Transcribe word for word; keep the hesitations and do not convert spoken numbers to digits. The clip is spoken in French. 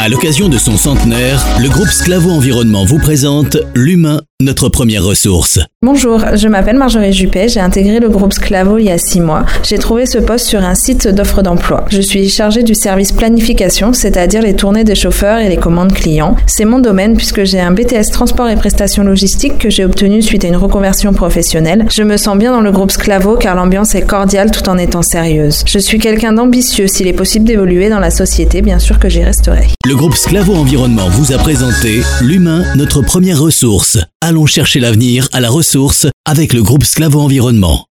À l'occasion de son centenaire, le groupe Sclavo Environnement vous présente L'Humain, notre première ressource. Bonjour, je m'appelle Marjorie Juppé, j'ai intégré le groupe Sclavo il y a six mois. J'ai trouvé ce poste sur un site d'offre d'emploi. Je suis chargée du service planification, c'est-à-dire les tournées des chauffeurs et les commandes clients. C'est mon domaine puisque j'ai un B T S transport et prestations logistiques que j'ai obtenu suite à une reconversion professionnelle. Je me sens bien dans le groupe Sclavo car l'ambiance est cordiale tout en étant sérieuse. Je suis quelqu'un d'ambitieux, s'il est possible d'évoluer dans la société, bien sûr que j'y resterai. Le groupe Sclavo Environnement vous a présenté L'Humain, notre première ressource. Allons chercher l'avenir à la ressource avec le groupe Sclavo Environnement.